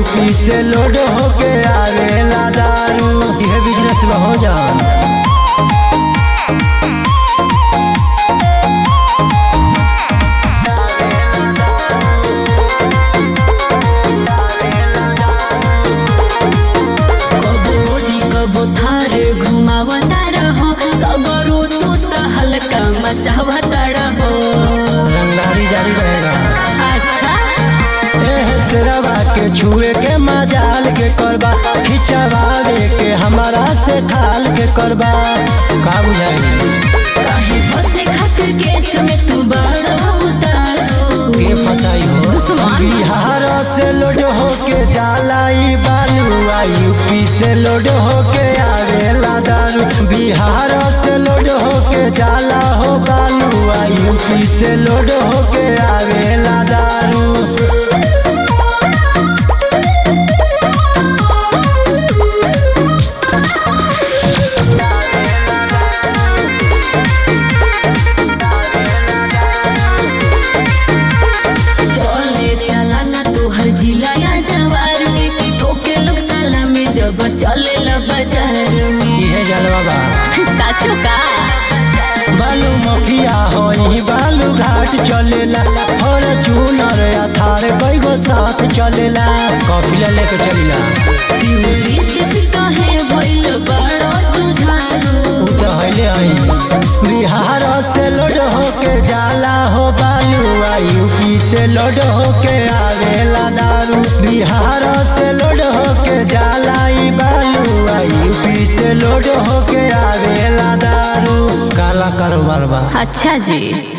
UP से load होके आवेला दारू। यह बिजनेस में हो जान। रंगदारी जारी रहेगा। अच्छा तेरा के छुए के मजाल के करबा, खिंचवावे के हमारा से खाल के करबा। का बुझाई काहे फंसे खातिर केस में तू बड़ा उतारो के फसाई हो। बिहार से लोड होके जाला ई बालू, यूपी से लोड होके आवेला दारू। बिहार से लोड होके जाला हो बालू, यूपी से लोड होके आवेला दारू। चले बाजार में ये जलवा बा साचो का बालू मफिया होई बालू घाट चलेला, फॉर्च्यूनर अथार कईगो साथ चलेला। कॉफिला लेके चलिला कहे भइल बड़ा जुझारू उ तो हइले हई। बिहार से लोड होके जाला हो बालू, यूपी से लोड होके आवेला दारू। बिहार से लोड होके जाला ई बालू, यूपी से लोड होके आवेला दारू। काला कारोबार बा। अच्छा जी।